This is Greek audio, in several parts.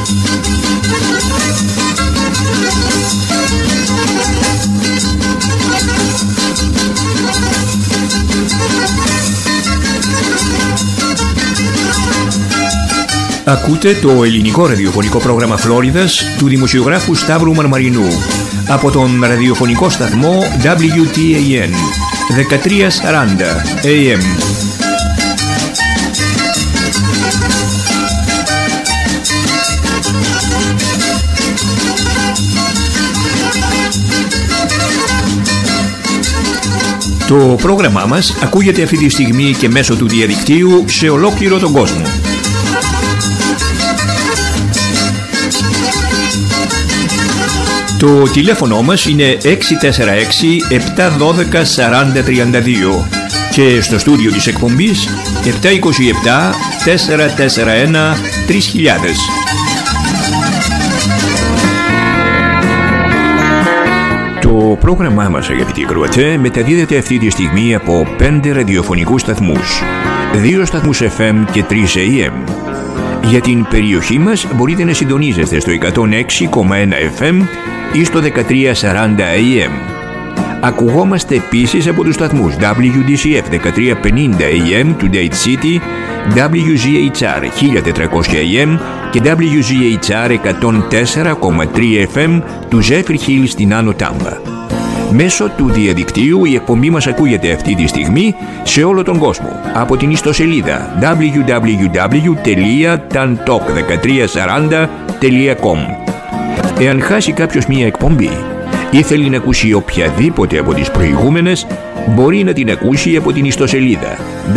Ακούτε το ελληνικό ραδιοφωνικό πρόγραμμα Φλόριδας του δημοσιογράφου Σταύρου Μαρμαρινού από τον ραδιοφωνικό σταθμό WTAN 1340 AM. Το πρόγραμμά μας ακούγεται αυτή τη στιγμή και μέσω του διαδικτύου σε ολόκληρο τον κόσμο. Το τηλέφωνο μας είναι 646-712-4032 και στο στούντιο της εκπομπής 727-441-3000. Το πρόγραμμά μας, αγαπητοί ακροατές, μεταδίδεται αυτή τη στιγμή από 5 ραδιοφωνικούς σταθμούς, 2 σταθμούς FM και 3 AM. Για την περιοχή μας μπορείτε να συντονίζεστε στο 106,1 FM ή στο 1340 AM. Ακουγόμαστε επίσης από τους σταθμούς WDCF 1350 AM του Dade City, WGHR 1400 AM και WGHR 104,3 FM του Zephyr Hills στην Άνω Τάμπα. Μέσω του διαδικτύου η εκπομπή μας ακούγεται αυτή τη στιγμή σε όλο τον κόσμο από την ιστοσελίδα www.tantalk1340.com. Εάν χάσει κάποιος μία εκπομπή ή θέλει να ακούσει οποιαδήποτε από τις προηγούμενες, μπορεί να την ακούσει από την ιστοσελίδα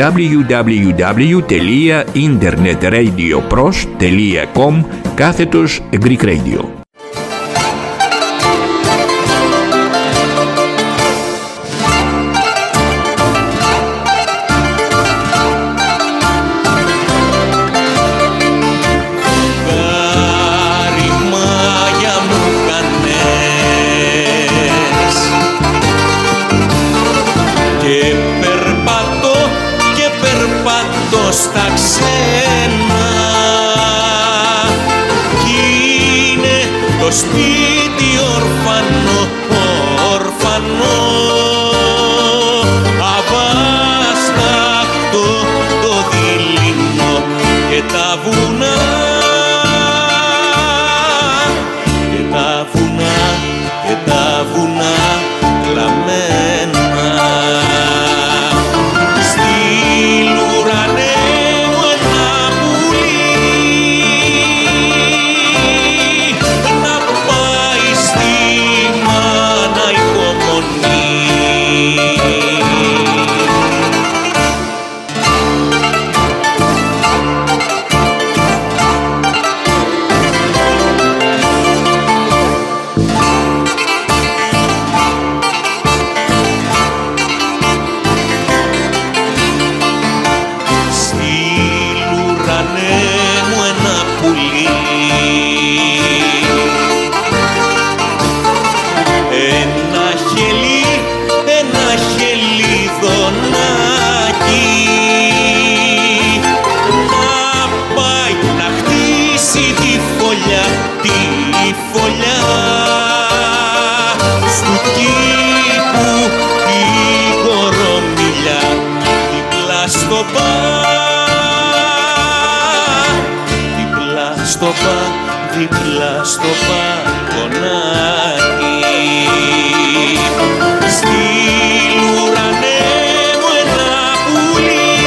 www.internetradioPros.com/Greek Radio. Στα ξένα κι είναι το σπίτι ορφανό, ορφανό, αβάσταχτο το δειλινό και τα βουνά, και τα βουνά, και τα βουνά κλαμμένα. Δίπλα στο παγωνάκι στείλ ουρανέ μου ένα πουλί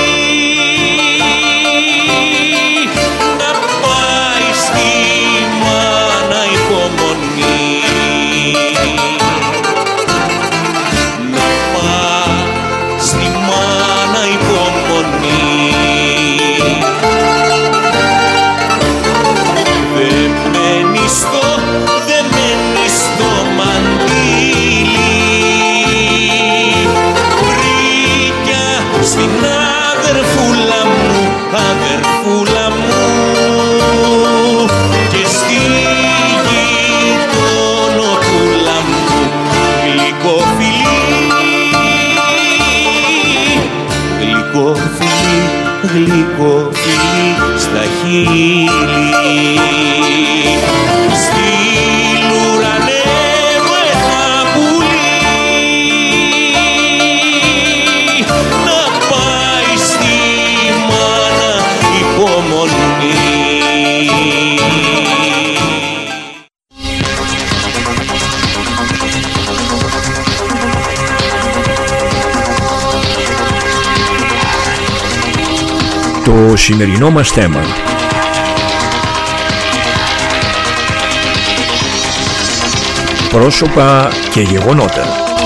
να πάει στη μάνα υπομονή, να πάει στη μάνα υπομονή. Δεμένη στο μαντήλι βρήκια στην αδερφούλα μου, αδερφούλα μου, και στη γειτονοπούλα μου γλυκό φιλί, γλυκό φιλί, γλυκό φιλί. στα χείλη. Στην ουρανέ μου ένα πουλί να πάει στη μάνα υπομονή. Το σημερινό μας θέμα: πρόσωπα και γεγονότα.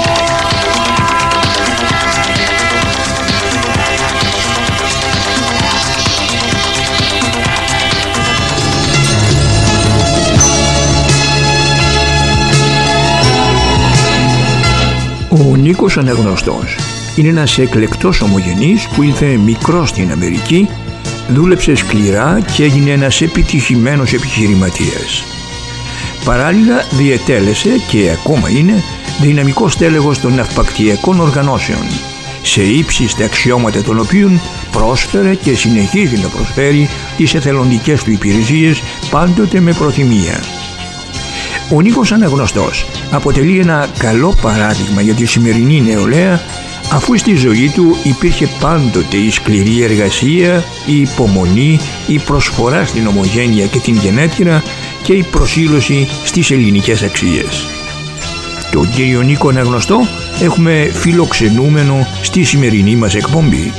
Ο Νίκος Αναγνωστός είναι ένας εκλεκτός ομογενής που ήλθε μικρός στην Αμερική, δούλεψε σκληρά και έγινε ένας επιτυχημένος επιχειρηματίας. Παράλληλα διετέλεσε και ακόμα είναι δυναμικός τέλεχος των ναυπακτιακών οργανώσεων, σε ύψιστα αξιώματα των οποίων πρόσφερε και συνεχίζει να προσφέρει τις εθελοντικές του υπηρεσίες, πάντοτε με προθυμία. Ο Νίκος Αναγνωστός αποτελεί ένα καλό παράδειγμα για τη σημερινή νεολαία, αφού στη ζωή του υπήρχε πάντοτε η σκληρή εργασία, η υπομονή, η προσφορά στην ομογένεια και την γενέτειρα και η προσήλωση στις ελληνικές αξίες. Τον κύριο Νίκο Αναγνωστό έχουμε φιλοξενούμενο στη σημερινή μας εκπομπή.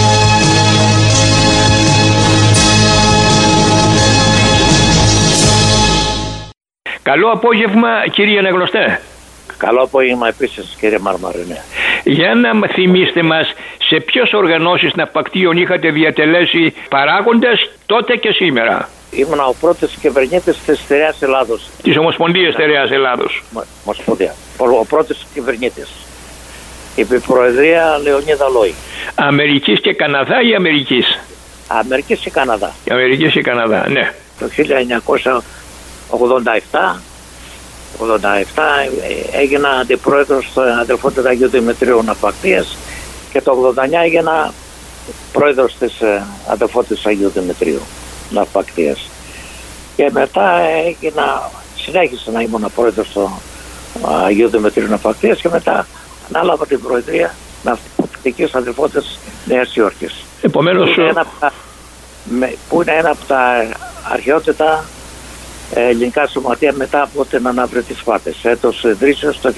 Καλό απόγευμα, κύριε Αναγνωστέ. Καλό απόγευμα επίσης, κύριε Μαρμαρινέ. Για να θυμίστε μας σε ποιες οργανώσεις ναυπακτείων είχατε διατελέσει παράγοντας τότε και σήμερα. Ήμουν ο πρώτος κυβερνήτης της Στερεάς Ελλάδος. Της Ομοσπονδίας Στερεάς Ελλάδος. Ομοσπονδία. Ο πρώτος κυβερνήτης. Υπή Προεδρία Λεωνίδα Λόη. Αμερικής και Καναδά ή Αμερικής? Αμερικής και Καναδά. Αμερικής και Καναδά, ναι. Το 1987 έγινα αντιπρόεδρος του Αδελφότητας Αγίου Δημητρίου Ναυπακτίας και το 89 έγινα πρόεδρος της Αδελφότητας Αγίου Δημητρίου Ναυπακτίας. Και μετά συνέχισα να ήμουν πρόεδρος του Αγίου Δημητρίου Ναυπακτίας και μετά ανάλαβα την Προεδρία Ναυπακτικής Αδελφότητας Νέας Υόρκης. Επομένως, που είναι ένα από τα αρχαιότητα ελληνικά σωματεία μετά από την ανάβρεση της Πάτες, έτος ιδρύσεως το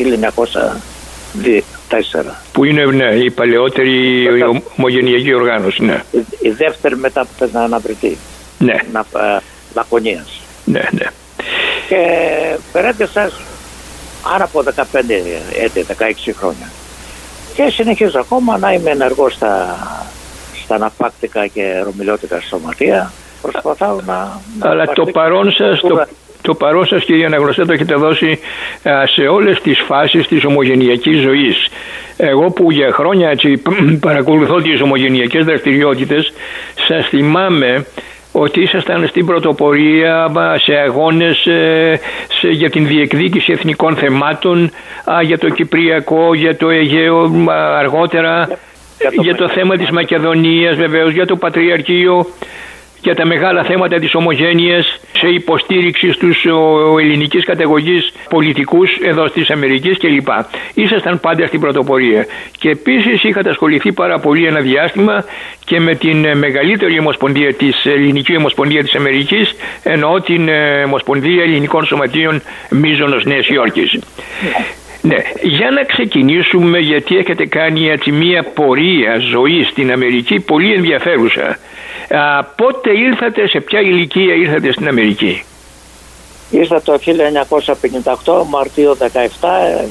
1904. Που είναι, ναι, η παλαιότερη ομογενειακή οργάνωση, ναι. Η δεύτερη μετά από την αναβρετή. Ναι. Λακωνίας. Ναι, ναι. Και περέντεσα άρα από 15 έτη, 16 χρόνια. Και συνεχίζω ακόμα να είμαι ενεργός στα ναυπάκτικα και ρωμιλιώτικα σωματεία. Προσπαθάω να... Αλλά το παρόν σας, κύριε Αναγνωστέ, το έχετε δώσει σε όλες τις φάσεις της ομογενειακής ζωής. Εγώ που για χρόνια έτσι, παρακολουθώ τις ομογενειακές δραστηριότητες, σας θυμάμαι ότι ήσασταν στην πρωτοπορία σε αγώνες για την διεκδίκηση εθνικών θεμάτων, για το Κυπριακό, για το Αιγαίο αργότερα, για το θέμα της Μακεδονίας βεβαίως, για το Πατριαρχείο, για τα μεγάλα θέματα της ομογένειας, σε υποστήριξη στους ελληνικής καταγωγής πολιτικούς εδώ της Αμερικής κλπ. Ήσασταν πάντα στην πρωτοπορία. Και επίσης είχατε ασχοληθεί πάρα πολύ ένα διάστημα και με την μεγαλύτερη ομοσπονδία της Ελληνική Ομοσπονδία της Αμερικής, εννοώ την Ομοσπονδία Ελληνικών Σωματείων Μίζωνος Νέας Υόρκης. Ναι, για να ξεκινήσουμε, γιατί έχετε κάνει έτσι μια πορεία ζωής στην Αμερική πολύ ενδιαφέρουσα. Πότε ήλθατε, σε ποια ηλικία ήρθατε στην Αμερική? Ήρθα το 1958, Μαρτίου 17,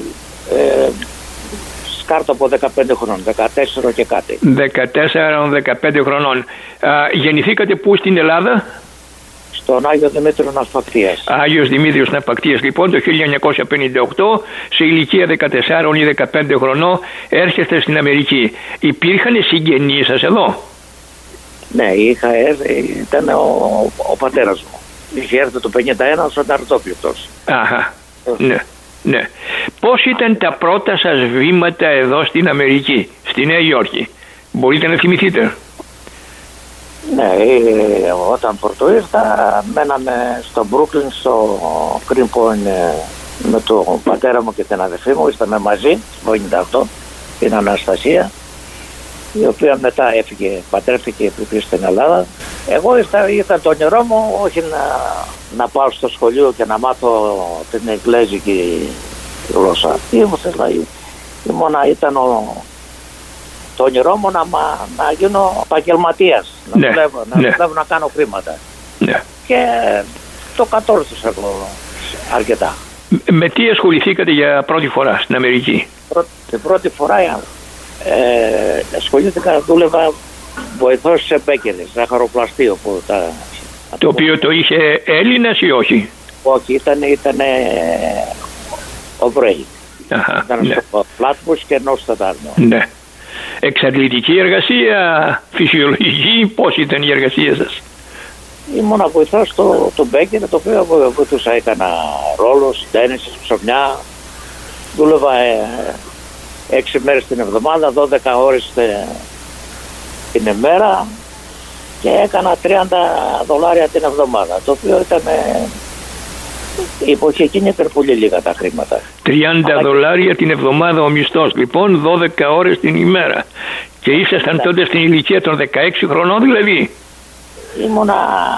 σκάρτο από 15 χρόνων, 14 και κάτι. 14-15 χρονών. Γεννηθήκατε πού στην Ελλάδα? Στον Άγιο Δημήτριο Ναυπακτίας. Άγιος Δημήτριος Ναυπακτίας, λοιπόν, το 1958, σε ηλικία 14 ή 15 χρονών, έρχεστε στην Αμερική. Υπήρχαν συγγενείς σας εδώ? Ναι, ήταν ο πατέρας μου. Είχε έρθει το 51 ως αρτόπληκτος. Αχα, ναι, ναι. Πώς ήταν τα πρώτα σας βήματα εδώ στην Αμερική, στη Νέα Υόρκη? Μπορείτε να θυμηθείτε? Ναι, όταν πρωτοήρθα μέναμε στο Brooklyn, στο Greenpoint, με τον πατέρα μου και την αδερφή μου. Ήρθαμε μαζί το 1998, την Αναστασία, η οποία μετά πατρεύτηκε πριν στην Ελλάδα. Εγώ ήταν το όνειρό μου, όχι να πάω στο σχολείο και να μάθω την εγγλέζικη γλώσσα. Ήταν το όνειρό μου να γίνω επαγγελματίας, να δουλεύω, να κάνω χρήματα. Ναι. Και το κατόρθωσα αρκετά. Με τι ασχοληθήκατε για πρώτη φορά στην Αμερική? Την πρώτη φορά ασχολήθηκα, δούλευα βοηθός σε μπέκερες, ζαχαροπλαστείο. Το οποίο το είχε Έλληνας ή όχι? Όχι, ήταν Εβραίοι. Ήταν στο Flatbush και Νόσταταρνο. Ναι. Εξαντλητική εργασία, φυσιολογική, πώς ήταν η εργασία σας? Ήμουνα βοηθός του μπέκερ, το οποίο βοηθούσα, έκανα ρόλος, τέννις, ψωμιά. Δούλευα 6 μέρες την εβδομάδα, 12 ώρες την ημέρα και έκανα $30 την εβδομάδα, το οποίο ήταν, η εποχή εκείνη ήταν πολύ λίγα τα χρήματα. $30 την εβδομάδα ο μισθός, λοιπόν, 12 ώρες την ημέρα. Και ήσασταν τότε στην ηλικία των 16 χρονών δηλαδή? Ήμουνα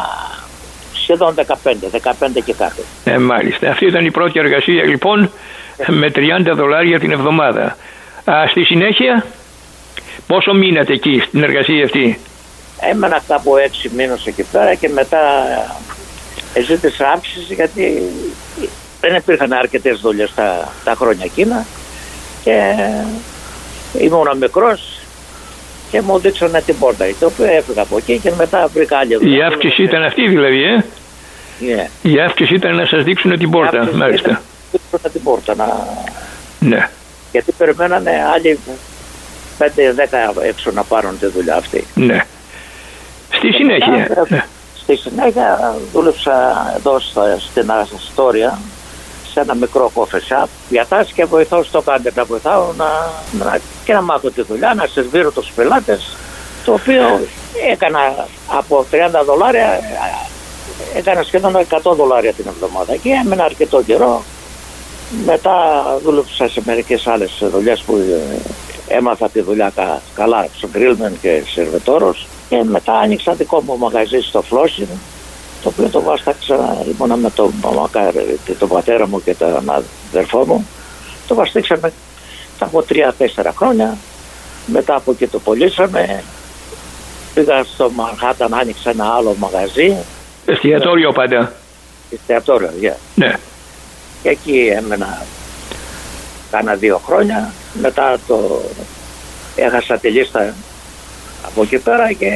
σχεδόν 15 και κάτι. Μάλιστα. Αυτή ήταν η πρώτη εργασία λοιπόν, με $30 την εβδομάδα. Στη συνέχεια, πόσο μείνατε εκεί στην εργασία αυτή? Έμενα κάπου 6 μήνες εκεί πέρα και μετά ζήτησα αύξηση, γιατί δεν υπήρχαν αρκετές δουλειές τα χρόνια εκείνα και ήμουνα μικρός και μου δείξανε την πόρτα, το οποίο έφυγα από εκεί και μετά βρήκα άλλη δουλειά. Η αύξηση ήταν αυτή δηλαδή, Yeah. Η αύξηση ήταν να σας δείξουν την πόρτα, μάλιστα. Να δείξουν την πόρτα, Ναι. Γιατί περιμένανε άλλοι 5-10 έξω να πάρουν τη δουλειά αυτή. Ναι. Στη συνέχεια. Στη συνέχεια δούλεψα εδώ στην Αστόρια, σε ένα μικρό coffee shop, διατάσεις και βοηθάω στο κάντερ, να βοηθάω και να μάθω τη δουλειά, να σερβίρω τους πελάτες, το οποίο έκανα από $30, έκανα σχεδόν $100 την εβδομάδα και έμενα αρκετό καιρό. Μετά δούλεψα σε μερικές άλλες δουλειές που έμαθα τη δουλειά καλά, στο grillman και σερβετόρος, και μετά άνοιξα δικό μου μαγαζί στο Flushing, το οποίο το βάσταξα, ήμουνα με τον πατέρα μου και τον αδερφό μου. Το βαστήξαμε από 3-4 χρόνια. Μετά από εκεί το πωλήσαμε. Πήγα στο Μανχάταν, άνοιξα ένα άλλο μαγαζί. Εστιατόριο πάντα? Εστιατόριο, Ναι. Και εκεί έμενα κάνα 2 χρόνια. Μετά έχασα τη λίστα από εκεί πέρα και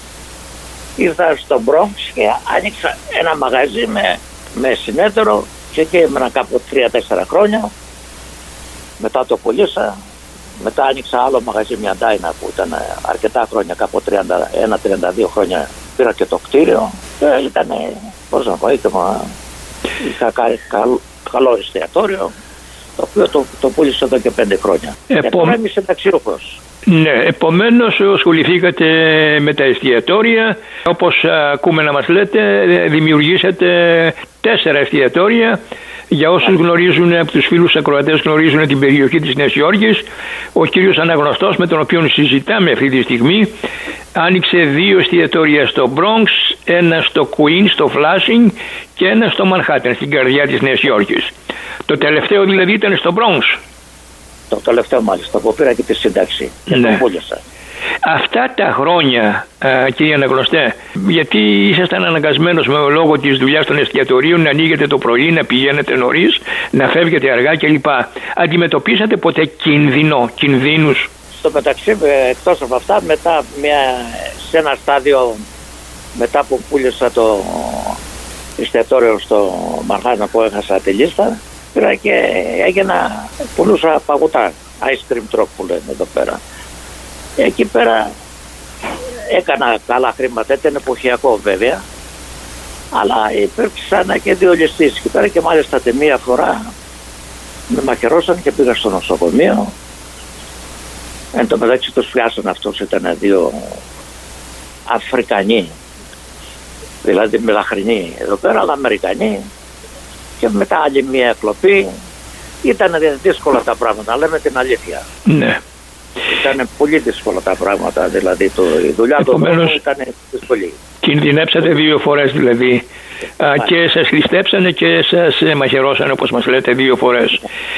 ήρθα στο Bronx και άνοιξα ένα μαγαζί με συνέτερο και εκεί έμενα κάπου 3-4 χρόνια. Μετά το πουλήσα. Μετά άνοιξα άλλο μαγαζί, μια Ντάινα, που ήταν αρκετά χρόνια, κάπου 31-32 χρόνια. Πήρα και το κτίριο και ήταν, πώς να πω, είχα καλό εστιατόριο, το οποίο το πούλησα εδώ και 5 χρόνια. Και τώρα είμαι συνταξιούχος. Ναι, επομένως ασχοληθήκατε με τα εστιατόρια. Όπως ακούμε να μας λέτε, δημιουργήσατε 4 εστιατόρια. Για όσους γνωρίζουν, από τους φίλους ακροατές γνωρίζουν την περιοχή της Νέας Υόρκης, ο κύριος Αναγνωστός, με τον οποίο συζητάμε αυτή τη στιγμή, άνοιξε 2 εστιατόρια στο Bronx, ένα στο Queens, στο Flushing, και ένα στο Manhattan, στην καρδιά της Νέας Υόρκης. Το τελευταίο δηλαδή ήταν στο Bronx? Το τελευταίο μάλιστα, που πήρα και τη σύνταξη και το πούλησα. Αυτά τα χρόνια, κύριε Αναγνωστέ, γιατί ήσασταν αναγκασμένος με λόγω της δουλειάς των εστιατορίων να ανοίγετε το πρωί, να πηγαίνετε νωρίς, να φεύγετε αργά κλπ. Αντιμετωπίσατε ποτέ κινδύνους? Στο μεταξύ, εκτός από αυτά, μετά σε ένα στάδιο, μετά που πούλησα το εστιατόριο στο Μανχάταν που έχασα τη λίστα, πήρα και πουλούσα παγωτά, ice cream truck που λένε εδώ πέρα. Εκεί πέρα έκανα καλά χρήματα, ήταν εποχιακό βέβαια, αλλά υπήρξαν και 2 ληστείς εκεί πέρα και μάλιστα τη μία φορά με μαχαιρώσαν και πήγα στο νοσοκομείο. Εν τω μεταξύ τους πιάσαν, αυτούς ήταν 2 Αφρικανοί, δηλαδή μελαχρινοί εδώ πέρα, αλλά Αμερικανοί, και μετά άλλη μια εκλοπή. Ήταν δύσκολα τα πράγματα, λέμε την αλήθεια. Ναι. Ήταν πολύ δύσκολα τα πράγματα, δηλαδή η δουλειά του ήταν δύσκολη. Κινδυνέψατε 2 φορές δηλαδή, και σας ληστέψανε και σας μαχαιρώσανε, όπως μας λέτε, 2 φορές.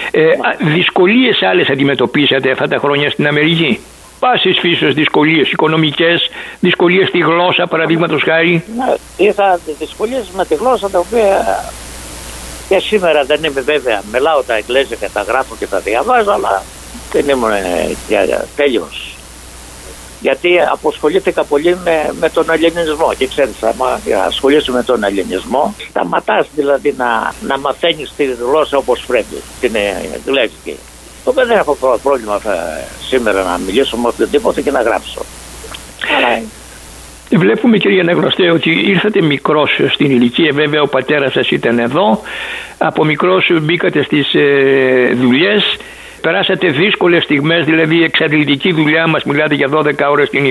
Δυσκολίες άλλες αντιμετωπίσατε αυτά τα χρόνια στην Αμερική? Πάσης φύσεως δυσκολίες, οικονομικές, δυσκολίες στη γλώσσα, παραδείγματος χάρη? Ναι, είχα δυσκολίες με τη γλώσσα, τα οποία και σήμερα δεν είμαι βέβαια. Μιλάω τα εγγλέζικα, τα γράφω και τα διαβάζω, αλλά δεν ήμουν τέλειος. Γιατί αποσχολήθηκα πολύ με τον ελληνισμό. Και ξέρεις, άμα ασχολείσαι με τον ελληνισμό, σταματάς δηλαδή να μαθαίνεις τη γλώσσα όπως πρέπει, την εγγλέζικη. Δεν έχω πρόβλημα σήμερα να μιλήσω με οποιοδήποτε και να γράψω. Αλλά... Βλέπουμε, κύριε Αναγνωστέ, ότι ήρθατε μικρός στην ηλικία. Βέβαια ο πατέρας σας ήταν εδώ. Από μικρός μπήκατε στις δουλειές. Περάσατε δύσκολες στιγμές, δηλαδή εξαντλητική δουλειά, μας μιλάτε για 12 ώρες την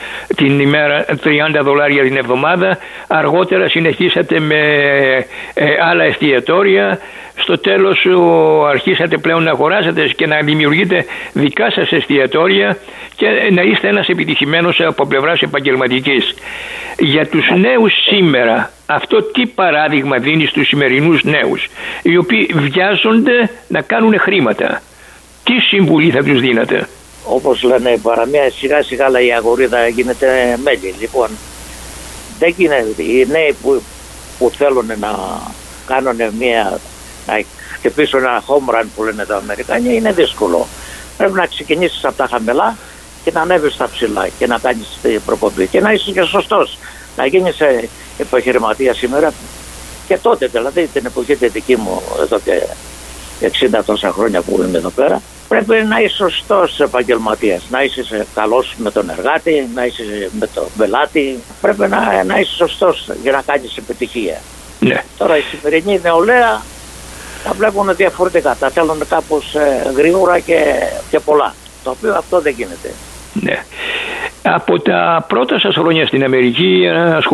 ημέρα, $30 την εβδομάδα. Αργότερα συνεχίσατε με άλλα εστιατόρια. Στο τέλος αρχίσατε πλέον να αγοράσετε και να δημιουργείτε δικά σας εστιατόρια και να είστε ένας επιτυχημένος από πλευράς επαγγελματικής. Για τους νέους σήμερα, αυτό τι παράδειγμα δίνει στους σημερινούς νέους, οι οποίοι βιάζονται να κάνουν χρήματα? Τι συμβουλή θα τους δίνατε? Όπως λένε παραμία, σιγά σιγά η αγορίδα γίνεται μέλη. Λοιπόν, δεν γίνεται. Οι νέοι που θέλουν να κάνουν να χτυπήσουν ένα home run που λένε τα Αμερικάνια, είναι δύσκολο. Πρέπει να ξεκινήσεις από τα χαμηλά και να ανέβεις στα ψηλά και να κάνεις την προκοπή και να είσαι και σωστός. Να γίνεις επιχειρηματίας σήμερα και τότε, δηλαδή την εποχή τη δική μου εδώ και 60 τόσα χρόνια που είμαι εδώ πέρα, πρέπει να είσαι σωστός επαγγελματίας, να είσαι καλός με τον εργάτη, να είσαι με τον πελάτη. Πρέπει να είσαι σωστός για να κάνεις επιτυχία. Ναι. Τώρα η σημερινή νεολαία τα βλέπουν διαφορετικά, τα θέλουν κάπως γρήγορα και πολλά, το οποίο αυτό δεν γίνεται. Ναι. Από τα πρώτα σας χρόνια στην Αμερική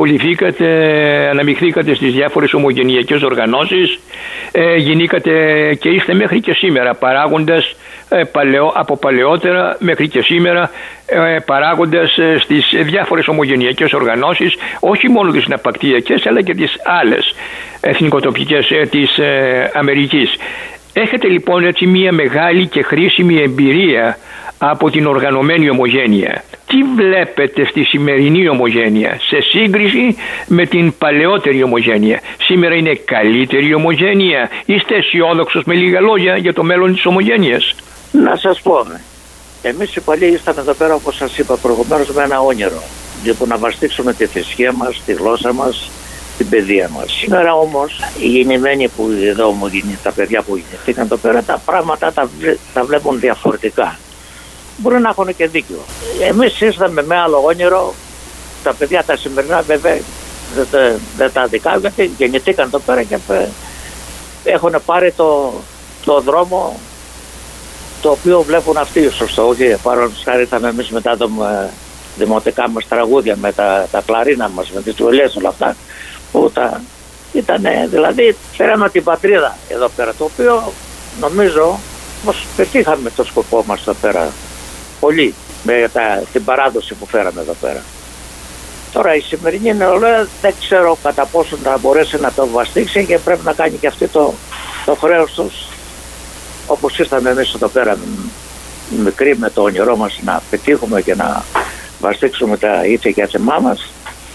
αναμειχθήκατε στις διάφορες ομογενειακές οργανώσεις, γεννήκατε και είστε μέχρι και σήμερα παράγοντας από παλαιότερα μέχρι και σήμερα, παράγοντας στις διάφορες ομογενειακές οργανώσεις, όχι μόνο τις συναπακτειακές αλλά και τις άλλες εθνικοτοπικές της Αμερικής. Έχετε λοιπόν έτσι μια μεγάλη και χρήσιμη εμπειρία από την οργανωμένη ομογένεια. Τι βλέπετε στη σημερινή ομογένεια σε σύγκριση με την παλαιότερη ομογένεια? Σήμερα είναι καλύτερη η ομογένεια? Είστε αισιόδοξος, με λίγα λόγια, για το μέλλον της ομογένειας? Να σας πω, εμείς οι παλιοί ήρθαμε εδώ πέρα, όπως σας είπα προηγουμένως, με ένα όνειρο. Λοιπόν, να βαστίξουμε τη θρησκεία μας, τη γλώσσα μας, την παιδεία μας. Σήμερα όμως οι γεννημένοι που εδώ τα παιδιά που γεννηθήκαν εδώ πέρα, τα πράγματα τα βλέπουν διαφορετικά. Μπορεί να έχουν και δίκιο. Εμείς ήρθαμε με άλλο όνειρο. Τα παιδιά τα σημερινά βέβαια δεν τα δικά, γιατί γεννηθήκαν εδώ πέρα και έχουν πάρει το δρόμο το οποίο βλέπουν αυτοί σωστό. Όχι, παρόλο που ήρθαμε εμείς μετά τα δημοτικά μας τραγούδια, με τα κλαρίνα μας, με τις τουελιές, όλα αυτά που ήταν, δηλαδή φέραμε την πατρίδα εδώ πέρα, το οποίο νομίζω πως πετύχαμε το σκοπό μας εδώ πέρα πολύ με την παράδοση που φέραμε εδώ πέρα. Τώρα η σημερινή νεολαία δεν ξέρω κατά πόσο θα μπορέσει να το βαστίξει και πρέπει να κάνει και αυτή το χρέος τους, όπως ήρθαμε εμείς εδώ πέρα μικροί με το όνειρό μας να πετύχουμε και να βαστίξουμε τα ήθη και άθεμά μας.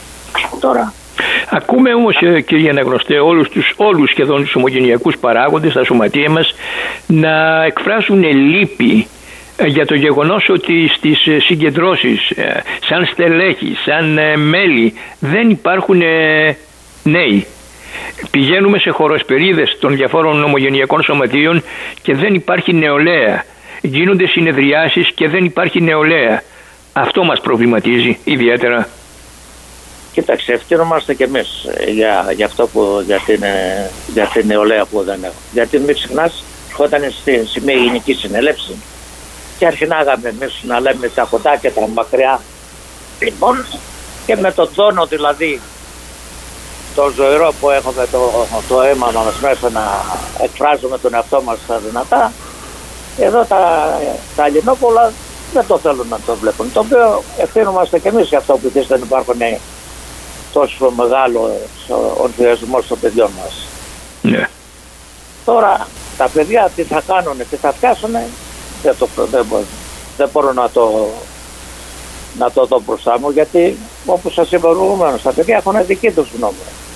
Τώρα ακούμε όμως, κύριε Αναγνωστέ, όλους σχεδόν τους ομογενειακούς παράγοντες στα σωματεία μας να εκφράσουν λύπη για το γεγονός ότι στις συγκεντρώσεις σαν στελέχη, σαν μέλη δεν υπάρχουν νέοι. Πηγαίνουμε σε χοροσπερίδες των διαφόρων ομογενειακών σωματείων και δεν υπάρχει νεολαία. Γίνονται συνεδριάσεις και δεν υπάρχει νεολαία. Αυτό μας προβληματίζει ιδιαίτερα. Κοίταξε, ευθύνομαστε κι εμείς για αυτό για την νεολαία που δεν έχω. Γιατί μην ξεχνάς, όταν στη μια γενική συνέλευση και αρχινάγαμε εμείς να λέμε τα κοντά και τα μακριά. Λοιπόν, και με τον τόνο δηλαδή το ζωηρό που έχουμε το αίμα μας μέσα να εκφράζουμε τον εαυτό μας στα δυνατά, εδώ τα Ελληνόπουλα δεν το θέλουν να το βλέπουν, το οποίο ευθύνομαστε και εμείς για αυτό που δεν υπάρχουν τόσο μεγάλο ο ενθουσιασμός των παιδιών μας. Ναι. Τώρα τα παιδιά τι θα κάνουν, τι θα φτιάσουν, δεν μπορώ να το δω μπροστά μου, γιατί όπως σας είπα προηγουμένως, τα παιδιά έχουν δική τους γνώμη.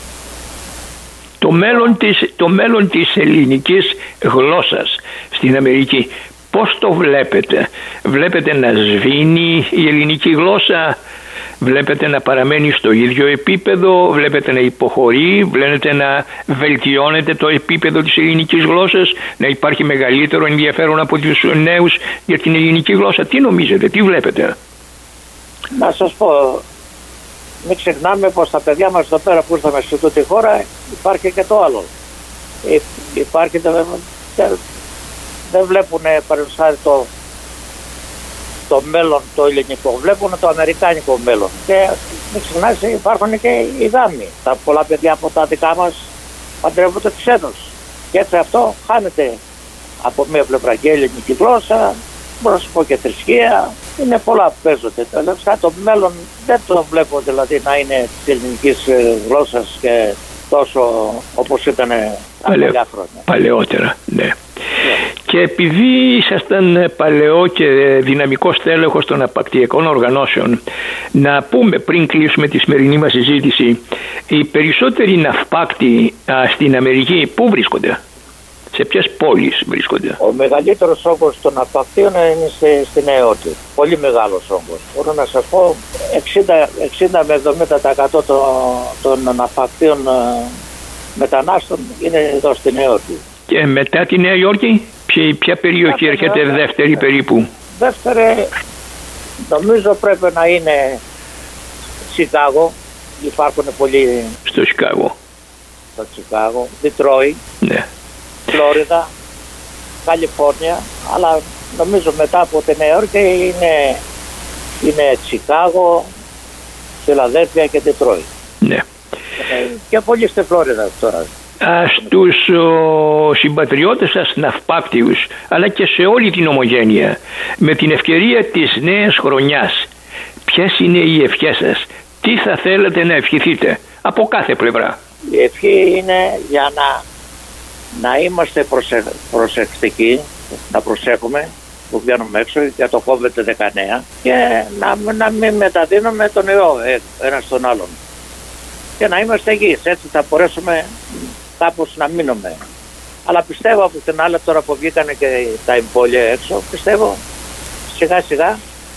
Το μέλλον της ελληνικής γλώσσας στην Αμερική, πώς το βλέπετε? Βλέπετε να σβήνει η ελληνική γλώσσα? Βλέπετε να παραμένει στο ίδιο επίπεδο? Βλέπετε να υποχωρεί? Βλέπετε να βελτιώνεται το επίπεδο της ελληνικής γλώσσας? Να υπάρχει μεγαλύτερο ενδιαφέρον από τους νέους για την ελληνική γλώσσα? Τι νομίζετε, τι βλέπετε? Να σας πω, μην ξεχνάμε πως τα παιδιά μας εδώ πέρα που ήρθαμε σε τούτη χώρα υπάρχει και το άλλο. Υπάρχει, δεν βλέπουν παρουσιάζει το μέλλον το ελληνικό, βλέπουν το αμερικάνικο μέλλον. Και μην ξεχνάτε, υπάρχουν και οι γάμοι. Τα πολλά παιδιά από τα δικά μας παντρεύονται ξένους. Και έτσι αυτό χάνεται από μία πλευρά και ελληνική γλώσσα, μπορώ να σου πω και θρησκεία. Είναι πολλά που παίζονται. Το μέλλον δεν το βλέπω δηλαδή να είναι της ελληνικής γλώσσας και τόσο όπως ήταν τα παλιά χρόνια. Παλαιότερα, ναι. Και επειδή ήσασταν παλαιό και δυναμικό στέλεχος των απακτειακών οργανώσεων, να πούμε πριν κλείσουμε τη σημερινή μας συζήτηση, οι περισσότεροι ναυπάκτοι στην Αμερική πού βρίσκονται? Σε ποιες πόλεις βρίσκονται? Ο μεγαλύτερος όγκος των ναυπακτίων είναι στη Νέα Υόρκη. Πολύ μεγάλος όγκος. Μπορώ να σας πω 60 με 70% των ναυπακτίων μετανάστων είναι εδώ στη Νέα Υόρκη. Και μετά τη Νέα Υόρκη, ποια περιοχή έρχεται δεύτερη περίπου? Δεύτερη νομίζω πρέπει να είναι Σικάγο. Υπάρχουν πολλοί στο Σικάγο. Στο Σικάγο, Διτρόι, ναι. Φλόριδα, Καλιφόρνια, αλλά νομίζω μετά από τη Νέα Υόρκη είναι Σικάγο, Φιλαδέλφια και Διτρόι. Ναι. Και πολλοί στη Φλόριδα τώρα. Στους συμπατριώτες σας ναυπάκτιους, αλλά και σε όλη την ομογένεια, με την ευκαιρία της νέας χρονιάς, ποιες είναι οι ευχές σας? Τι θα θέλετε να ευχηθείτε από κάθε πλευρά? Η ευχή είναι για να είμαστε προσεκτικοί, να προσέχουμε που βγαίνουμε έξω για το COVID-19 και να μην μεταδίνουμε τον ιό ένας στον άλλον και να είμαστε υγιείς, έτσι θα μπορέσουμε κάπως να μείνουμε. Αλλά πιστεύω από την άλλη, τώρα που βγήκανε και τα εμβόλια έξω, πιστεύω σιγά σιγά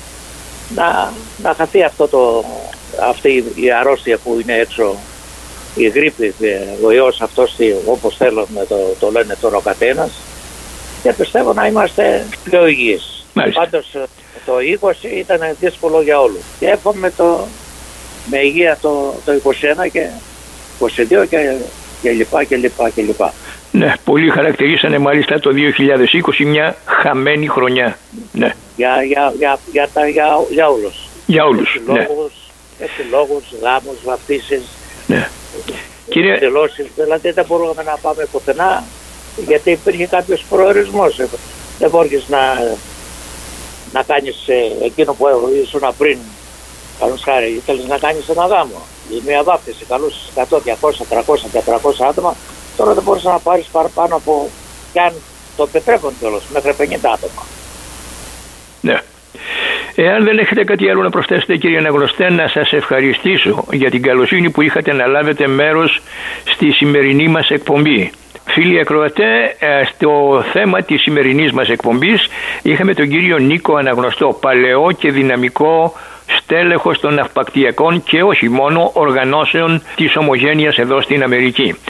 να χαθεί αυτή η αρρώστια που είναι έξω, η γρίπη, ο ιός αυτός όπως θέλουμε το λένε τώρα ο καθένας, και πιστεύω να είμαστε πιο υγιείς. Πάντως το 20 ήταν δύσκολο για όλους και εύχομαι με υγεία το 21 και 22 και λοιπά. Ναι, πολλοί χαρακτηρίσανε μάλιστα το 2020 μια χαμένη χρονιά. Ναι. Για όλους. Για όλους, ναι. Επιλόγους, γάμους, βαπτίσεις, ναι. εκδηλώσεις, δηλαδή δεν μπορούμε να πάμε πουθενά γιατί υπήρχε κάποιος προορισμός. Δεν μπορείς να κάνεις εκείνο που ήσουν πριν. Καλώς χάρη, θέλεις να κάνεις ένα γάμο ή μια βάπτιση, καλούς 100, 200, 300, 400 άτομα, τώρα δεν μπορείς να πάρεις παραπάνω από, κι αν το επιτρέπουν κιόλας, μέχρι 50 άτομα. Ναι. Εάν δεν έχετε κάτι άλλο να προσθέσετε, κύριε Αναγνωστέ, να σας ευχαριστήσω για την καλοσύνη που είχατε να λάβετε μέρος στη σημερινή μας εκπομπή. Φίλοι ακροατέ, στο θέμα της σημερινής μας εκπομπής είχαμε τον κύριο Νίκο Αναγνωστό, παλαιό και δυναμικό στέλεχος των ναυπακτιακών και όχι μόνο οργανώσεων της ομογένειας εδώ στην Αμερική.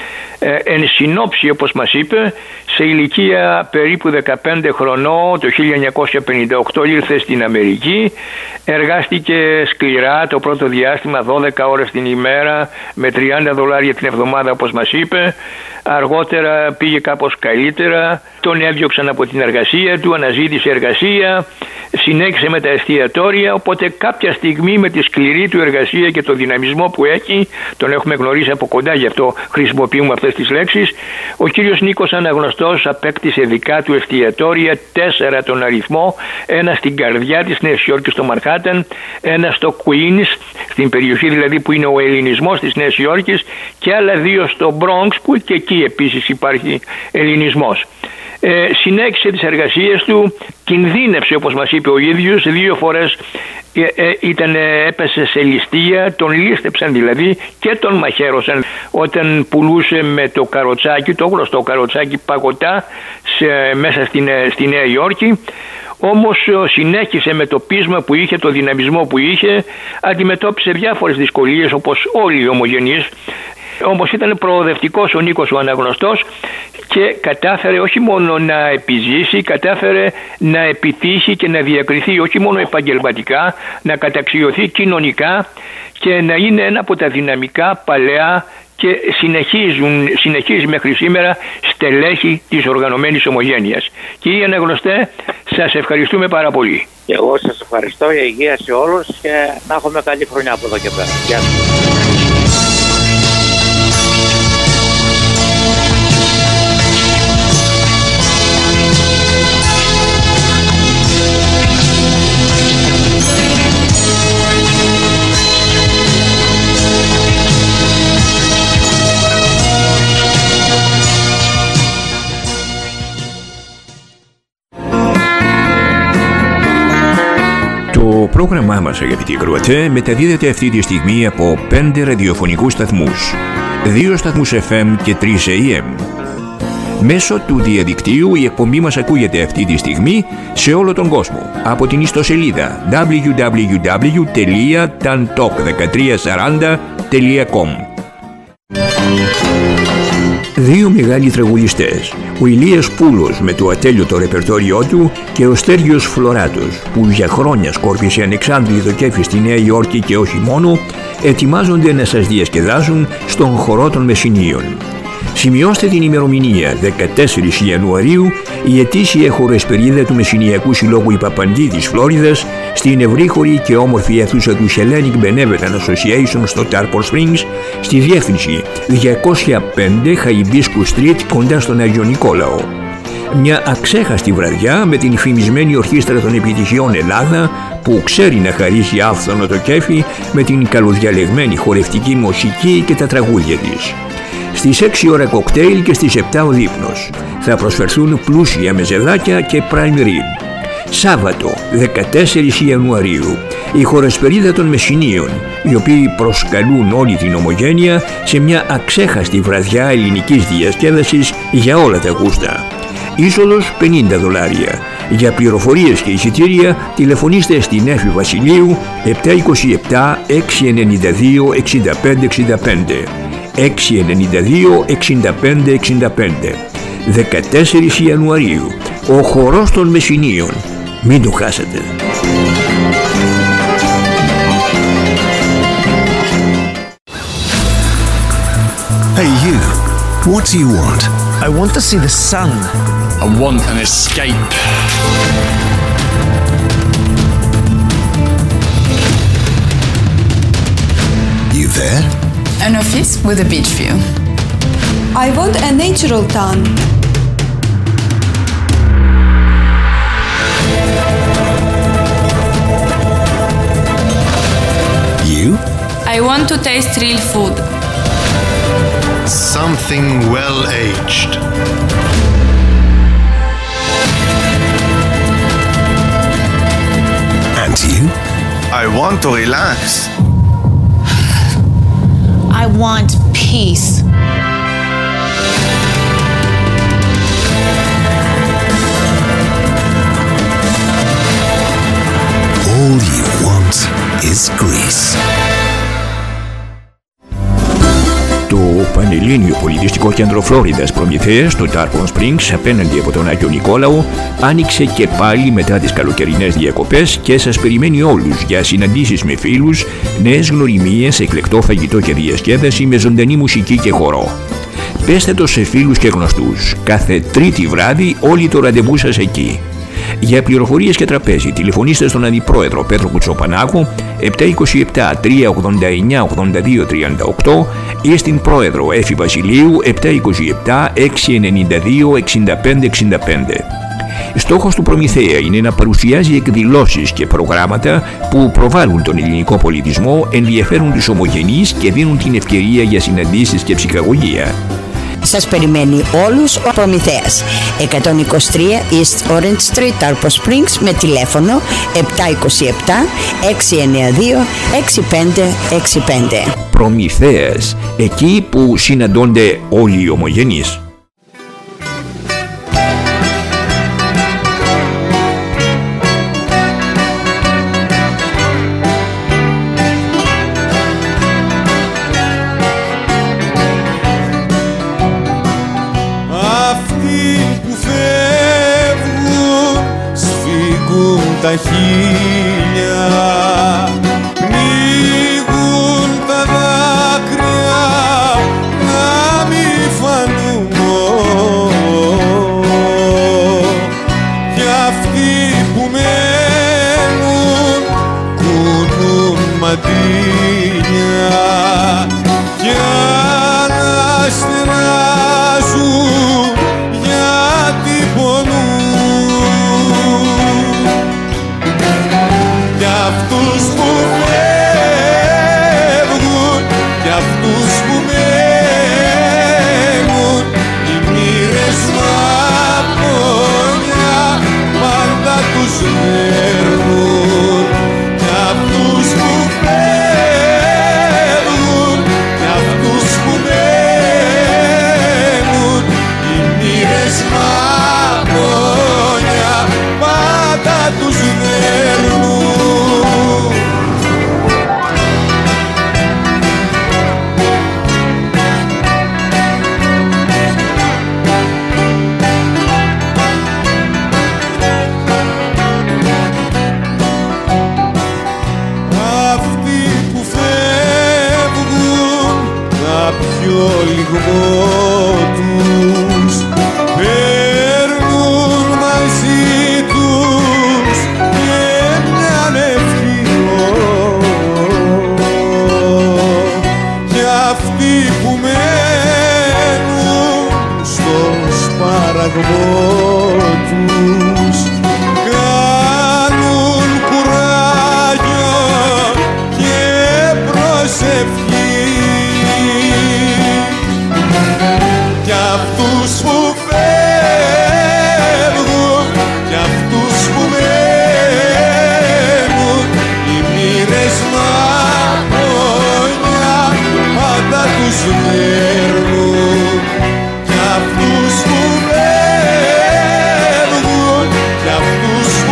Εν συνόψη, όπως μας είπε, σε ηλικία περίπου 15 χρονών, το 1958 ήρθε στην Αμερική, εργάστηκε σκληρά το πρώτο διάστημα, 12 ώρες την ημέρα, με $30 την εβδομάδα, όπως μας είπε. Αργότερα πήγε κάπως καλύτερα, τον έδιωξαν από την εργασία του, αναζήτησε εργασία, συνέχισε με τα εστιατόρια, οπότε κάποια στιγμή με τη σκληρή του εργασία και το δυναμισμό που έχει, τον έχουμε γνωρίσει από κοντά, γι' αυτό χρησιμοποιούμε αυτές τις λέξεις, ο κύριος Νίκος Αναγνωστός απέκτησε δικά του εστιατόρια, 4 τον αριθμό, ένα στην καρδιά της Νέας Υόρκης στο Μανχάταν, ένα στο Queens, στην περιοχή δηλαδή που είναι ο ελληνισμός της Νέας Υόρκης, και άλλα 2 στο Bronx, που και εκεί επίσης υπάρχει ελληνισμός. Συνέχισε τις εργασίες του, κινδύνευσε, όπως μας είπε ο ίδιος, 2 φορές έπεσε σε ληστεία, τον λίστεψαν δηλαδή και τον μαχαίρωσαν όταν πουλούσε με το καροτσάκι, το γνωστό καροτσάκι παγωτά μέσα στη Νέα Υόρκη. Όμως συνέχισε με το πείσμα που είχε, το δυναμισμό που είχε, αντιμετώπισε διάφορες δυσκολίες όπως όλοι οι ομογενείς. Όμως ήταν προοδευτικός ο Νίκος ο Αναγνωστός και κατάφερε όχι μόνο να επιζήσει, κατάφερε να επιτύχει και να διακριθεί όχι μόνο επαγγελματικά, να καταξιωθεί κοινωνικά και να είναι ένα από τα δυναμικά, παλαιά και συνεχίζει μέχρι σήμερα στελέχη της οργανωμένης ομογένειας. Κύριε Αναγνωστέ, σας ευχαριστούμε πάρα πολύ. Και εγώ σας ευχαριστώ, για υγεία σε όλους και να έχουμε καλή χρονιά από εδώ και πέρα. Γεια σας. Το πρόγραμμά μας, αγαπητοί ακροατές, μεταδίδεται αυτή τη στιγμή από 5 ραδιοφωνικούς σταθμούς, 2 σταθμούς FM και 3 AM. Μέσω του διαδικτύου η εκπομπή μας ακούγεται αυτή τη στιγμή σε όλο τον κόσμο από την ιστοσελίδα www.tantalk1340.com. 2 μεγάλοι τραγουδιστές, ο Ηλίας Πούλος με το ατέλειωτο ρεπερτόριό του και ο Στέργιος Φλωράτος, που για χρόνια σκόρπισε ανεξάντλητο κέφι στη Νέα Υόρκη και όχι μόνο, ετοιμάζονται να σας διασκεδάσουν στον χορό των Μεσσηνίων. Σημειώστε την ημερομηνία 14 Ιανουαρίου, η ετήσια χορεσπερίδα του Μεσσηνιακού Συλλόγου η Παπαντή της Φλόριδας στην ευρύχωρη και όμορφη αίθουσα του Hellenic Benevolent Association στο Tarpon Springs, στη διεύθυνση 205 Hibiscus Street κοντά στον Άγιο Νικόλαο. Μια αξέχαστη βραδιά με την φημισμένη ορχήστρα των επιτυχιών Ελλάδα, που ξέρει να χαρίσει άφθονο το κέφι με την καλοδιαλεγμένη χορευτική μουσική και τα τραγούδια της. Στις 6 ώρα κοκτέιλ και στις 7 ο δείπνος. Θα προσφερθούν πλούσια μεζεδάκια και prime rib. Σάββατο 14 Ιανουαρίου η χορεσπερίδα των Μεσσηνίων, οι οποίοι προσκαλούν όλη την ομογένεια σε μια αξέχαστη βραδιά ελληνικής διασκέδασης για όλα τα γούστα. Είσοδος $50. Για πληροφορίες και εισιτήρια τηλεφωνήστε στην Έφη Βασιλείου 727 692 6565. 692 6565. 14 Ιανουαρίου, ο χορός των Μεσσηνίων. Μην το χάσετε. Hey you, what do you want? I want to see the sun. I want an escape. You there? An office with a beach view. I want a natural town. You? I want to taste real food. Something well-aged. And you? I want to relax. I want peace. All you want is Greece. Το Πανελλήνιο Πολιτιστικό Κέντρο Φλόριδας Προμηθέας στο Tarpon Springs απέναντι από τον Άγιο Νικόλαο άνοιξε και πάλι μετά τις καλοκαιρινές διακοπές και σας περιμένει όλους για συναντήσεις με φίλους, νέες γνωριμίες, εκλεκτό φαγητό και διασκέδαση με ζωντανή μουσική και χορό. Πέστε το σε φίλους και γνωστούς. Κάθε Τρίτη βράδυ όλοι το ραντεβού σας εκεί. Για πληροφορίες και τραπέζι τηλεφωνήστε στον Αντιπρόεδρο Πέτρο Κουτσοπανάκου 727 389 8238 ή στην Πρόεδρο Έφη Βασιλείου 727 692 6565. Στόχος του Προμηθέα είναι να παρουσιάζει εκδηλώσεις και προγράμματα που προβάλλουν τον ελληνικό πολιτισμό, ενδιαφέρουν τους ομογενείς και δίνουν την ευκαιρία για συναντήσεις και ψυχαγωγία. Σας περιμένει όλους ο Προμηθέας. 123 East Orange Street, Tarpon Springs, με τηλέφωνο 727 692 6565. Προμηθέας, εκεί που συναντώνται όλοι οι ομογενείς. Τα χείλια πνίγουν τα δάκρυα να μη φανούν, κι αυτοί που μένουν κουνούν μαντήλια κι αναστενάζουν γιατί πονούν. Αυτούς που φεύγουν και αυτούς που μένουν, οι μοίρες μαπώνια πάντα τους δέρνουν. Και αυτούς που φεύγουν και αυτούς που μένουν, οι μοίρες μαπώνια πάντα τους δέρνουν. Πιο λιγμό τους παίρνουν μαζί τους και μια ευχήρο, και αυτοί που μένουν στον σπαραγμό τους κάνουν κουράγιο και προσευχή. Κι αυτούς που φεύγουν κι αυτούς που μένουν, οι μοίρες μαπώνια πάντα τους δέρνουν. Κι αυτούς που φεύγουν κι αυτούς που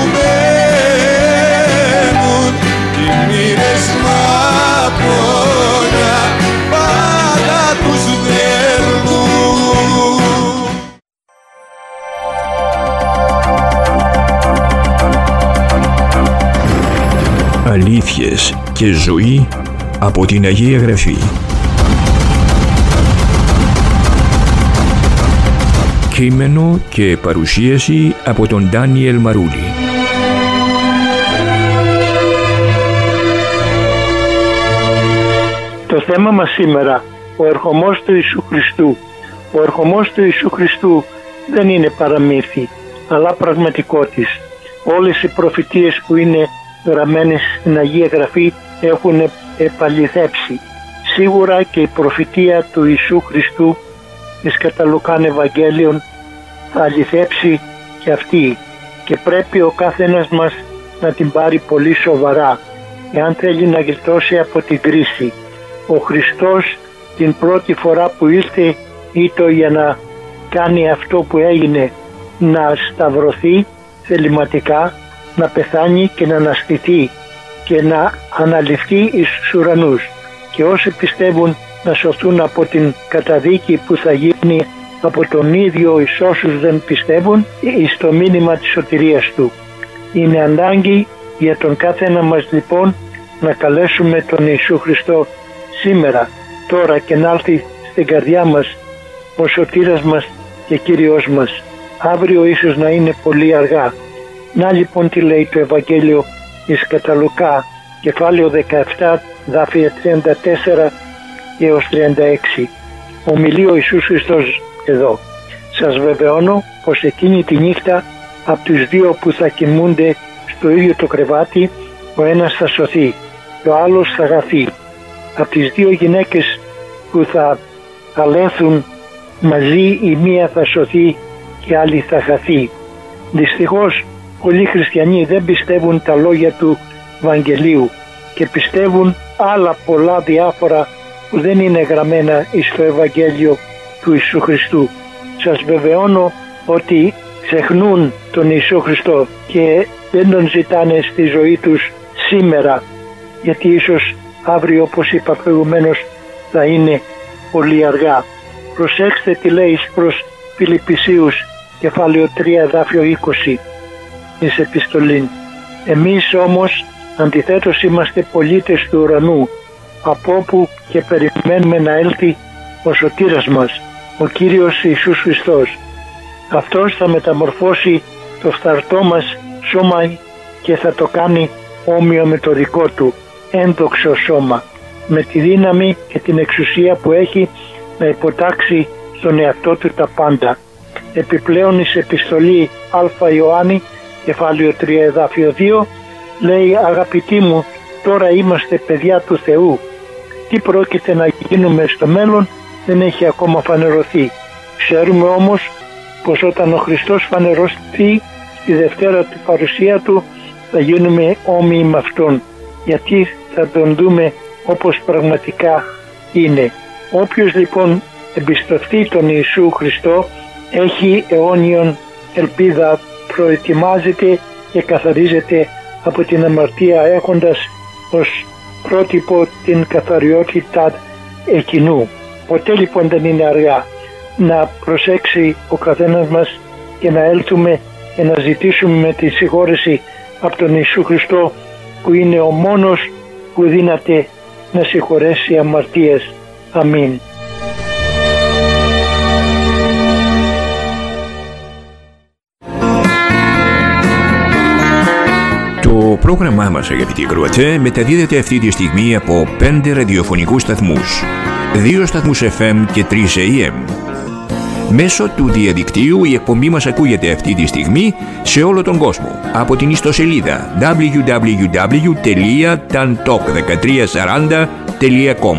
μένουν, οι μοίρες μαπώνια πάντα τους δέρνουν. Αλήθειες και ζωή από την Αγία Γραφή. Κείμενο και παρουσίαση από τον Ντάνιελ Μαρούλη. Το θέμα μας σήμερα, ο ερχομός του Ιησού Χριστού. Ο ερχομός του Ιησού Χριστού δεν είναι παραμύθι, αλλά πραγματικότης. Όλες οι προφητείες που είναι γραμμένες στην Αγία Γραφή έχουν επαληθεύσει. Σίγουρα και η προφητεία του Ιησού Χριστού της κατά Λουκάν Ευαγγέλιον θα αληθέψει και αυτή, και πρέπει ο καθένας μας να την πάρει πολύ σοβαρά εάν θέλει να γλιτώσει από την κρίση. Ο Χριστός την πρώτη φορά που ήρθε ήτο για να κάνει αυτό που έγινε, να σταυρωθεί θεληματικά, να πεθάνει και να αναστηθεί και να αναλυφθεί εις τους ουρανούς. Και όσοι πιστεύουν να σωθούν από την καταδίκη που θα γίνει από τον ίδιο εις όσους δεν πιστεύουν στο μήνυμα της σωτηρίας του. Είναι ανάγκη για τον κάθε ένα μας λοιπόν να καλέσουμε τον Ιησού Χριστό σήμερα, τώρα και να έρθει στην καρδιά μας ο σωτήρας μας και Κύριος μας. Αύριο ίσως να είναι πολύ αργά. Να λοιπόν τι λέει το Ευαγγέλιο εις κατά Λουκά, κεφάλαιο 17, δάφια 34 έως 36. Ομιλεί ο Ιησούς Χριστός εδώ. Σας βεβαιώνω πως εκείνη τη νύχτα από τους δύο που θα κοιμούνται στο ίδιο το κρεβάτι, ο ένας θα σωθεί και ο άλλος θα χαθεί. Από τις δύο γυναίκες που θα αλέθουν μαζί, η μία θα σωθεί και η άλλη θα χαθεί. Δυστυχώς πολλοί χριστιανοί δεν πιστεύουν τα λόγια του Ευαγγελίου και πιστεύουν άλλα πολλά διάφορα που δεν είναι γραμμένα στο Ευαγγέλιο του Ιησού Χριστού. Σας βεβαιώνω ότι ξεχνούν τον Ιησού Χριστό και δεν τον ζητάνε στη ζωή τους σήμερα, γιατί ίσως αύριο, όπως είπα προηγουμένως, θα είναι πολύ αργά. Προσέξτε τι λέει προς Φιλιππισίους, κεφάλαιο 3, δάφιο 20 της επιστολή. Εμείς όμως αντιθέτως είμαστε πολίτες του ουρανού, από όπου και περιμένουμε να έλθει ο σωτήρας μας, ο Κύριος Ιησούς Χριστός. Αυτός θα μεταμορφώσει το φθαρτό μας σώμα και θα το κάνει όμοιο με το δικό του ένδοξο σώμα, με τη δύναμη και την εξουσία που έχει να υποτάξει στον εαυτό του τα πάντα. Επιπλέον εις επιστολή Α Ιωάννη, κεφάλαιο 3, εδάφιο 2, λέει: αγαπητοί μου, τώρα είμαστε παιδιά του Θεού. Τι πρόκειται να γίνουμε στο μέλλον δεν έχει ακόμα φανερωθεί. Ξέρουμε όμως πως όταν ο Χριστός φανερωθεί στη Δευτέρα του παρουσία του θα γίνουμε όμοιοι με Αυτόν, γιατί θα τον δούμε όπως πραγματικά είναι. Όποιος λοιπόν εμπιστευτεί τον Ιησού Χριστό έχει αιώνιον ελπίδα, προετοιμάζεται και καθαρίζεται από την αμαρτία έχοντας ως πρότυπο την καθαριότητα εκείνου. Ποτέ λοιπόν δεν είναι αργά να προσέξει ο καθένας μας και να έλθουμε και να ζητήσουμε τη συγχώρεση από τον Ιησού Χριστό, που είναι ο μόνος που δύναται να συγχωρέσει αμαρτίες. Αμήν. Το πρόγραμμά μας, αγαπητοί ακροατές, μεταδίδεται αυτή τη στιγμή από 5 ραδιοφωνικούς σταθμούς, 2 σταθμούς FM και 3 AM. Μέσω του διαδικτύου η εκπομπή μας ακούγεται αυτή τη στιγμή σε όλο τον κόσμο από την ιστοσελίδα www.tantalk1340.com.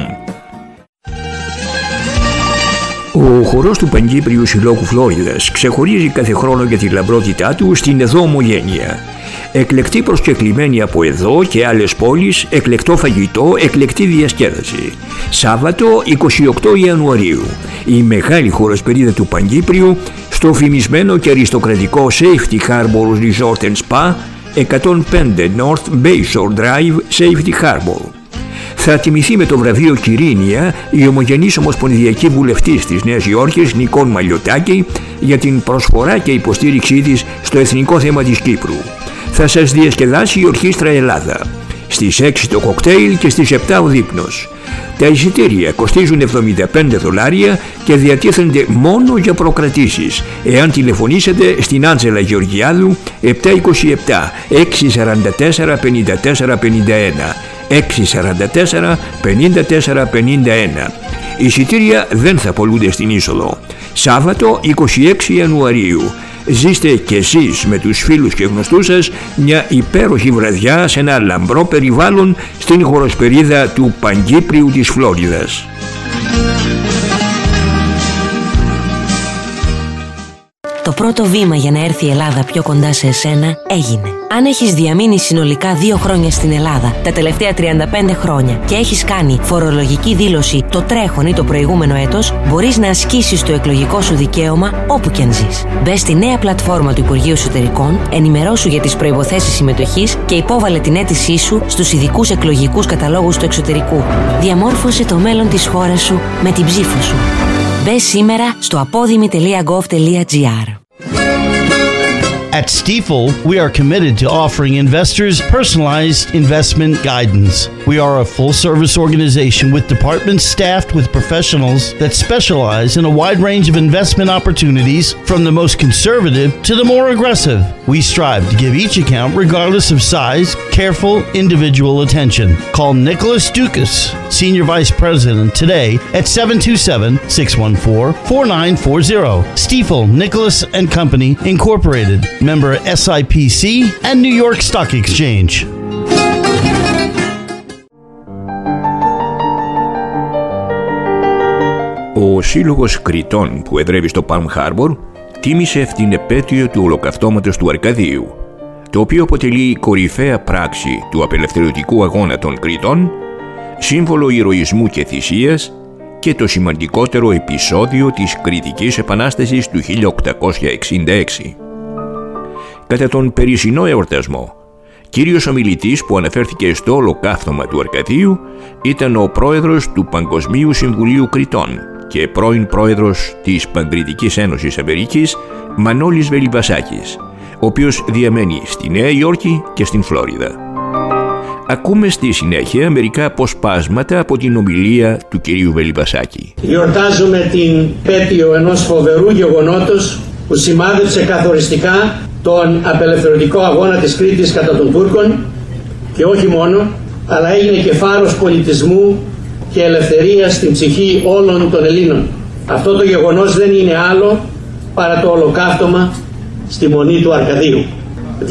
Ο χορός του Παγκύπριου Συλλόγου Φλόριδας ξεχωρίζει κάθε χρόνο για τη λαμπρότητά του στην εδώ ομογένεια. Εκλεκτή προσκεκλημένη από εδώ και άλλες πόλεις, εκλεκτό φαγητό, εκλεκτή διασκέδαση. Σάββατο 28 Ιανουαρίου, η μεγάλη χωροσπερίδα του Παγκύπριου στο φημισμένο και αριστοκρατικό Safety Harbor Resort and Spa, 105 North Bayshore Drive, Safety Harbor. Θα τιμηθεί με το βραβείο Κυρίνια η ομογενής ομοσπονδιακή βουλευτής της Νέας Υόρκης Νικόλ Μαλιωτάκη για την προσφορά και υποστήριξή της στο εθνικό θέμα της Κύπρου. Θα σας διασκεδάσει η Ορχήστρα Ελλάδα. Στις 6 το κοκτέιλ και στις 7 ο δείπνος. Τα εισιτήρια κοστίζουν $75 και διατίθενται μόνο για προκρατήσεις, εάν τηλεφωνήσετε στην Άντζελα Γεωργιάδου 727 644 54 51 644 54 51. Εισιτήρια δεν θα πωλούνται στην είσοδο. Σάββατο 26 Ιανουαρίου. Ζήστε κι εσείς με τους φίλους και γνωστούς σας μια υπέροχη βραδιά σε ένα λαμπρό περιβάλλον στην χωροσπερίδα του Παγκύπριου της Φλόριδας. Το πρώτο βήμα για να έρθει η Ελλάδα πιο κοντά σε εσένα έγινε. Αν έχεις διαμείνει συνολικά 2 χρόνια στην Ελλάδα τα τελευταία 35 χρόνια και έχεις κάνει φορολογική δήλωση το τρέχον ή το προηγούμενο έτος, μπορείς να ασκήσεις το εκλογικό σου δικαίωμα όπου και αν ζεις. Μπες στη νέα πλατφόρμα του Υπουργείου Εσωτερικών, ενημερώσου για τις προϋποθέσεις συμμετοχής και υπόβαλε την αίτησή σου στους ειδικούς εκλογικούς καταλόγους του εξωτερικού. Διαμόρφωσε το μέλλον της χώρας σου με την ψήφο σου. Μπες σήμερα στο apodimi.gov.gr. At Stifel, we are committed to offering investors personalized investment guidance. We are a full-service organization with departments staffed with professionals that specialize in a wide range of investment opportunities, from the most conservative to the more aggressive. We strive to give each account, regardless of size, careful individual attention. Call Nicholas Dukas, Senior Vice President, today at 727-614-4940. Stifel, Nicholas and Company, Incorporated. Member SIPC and New York Stock Exchange. Ο Σύλλογος Κρητών που εδρεύει στο Palm Harbor τίμησε την επέτειο του ολοκαυτώματος του Αρκαδίου, το οποίο αποτελεί κορυφαία πράξη του απελευθερωτικού αγώνα των Κρητών, σύμβολο ηρωισμού και θυσίας και το σημαντικότερο επεισόδιο της Κρητικής Επανάστασης του 1866. Κατά τον περσινό εορτασμό, κύριος ομιλητής που αναφέρθηκε στο ολοκαύτωμα του Αρκαδίου ήταν ο πρόεδρος του Παγκοσμίου Συμβουλίου Κρητών και πρώην πρόεδρος της Παγκριτικής Ένωσης Αμερικής, Μανώλης Βελιβασάκης, ο οποίος διαμένει στη Νέα Υόρκη και στην Φλόριδα. Ακούμε στη συνέχεια μερικά αποσπάσματα από την ομιλία του κυρίου Βελιβασάκη. Γιορτάζουμε την επέτειο ενός φοβερού γεγονότος που σημάδεψε καθοριστικά τον απελευθερωτικό αγώνα της Κρήτης κατά των Τούρκων και όχι μόνο, αλλά έγινε και φάρος πολιτισμού και ελευθερίας στην ψυχή όλων των Ελλήνων. Αυτό το γεγονός δεν είναι άλλο παρά το ολοκαύτωμα στη Μονή του Αρκαδίου. 260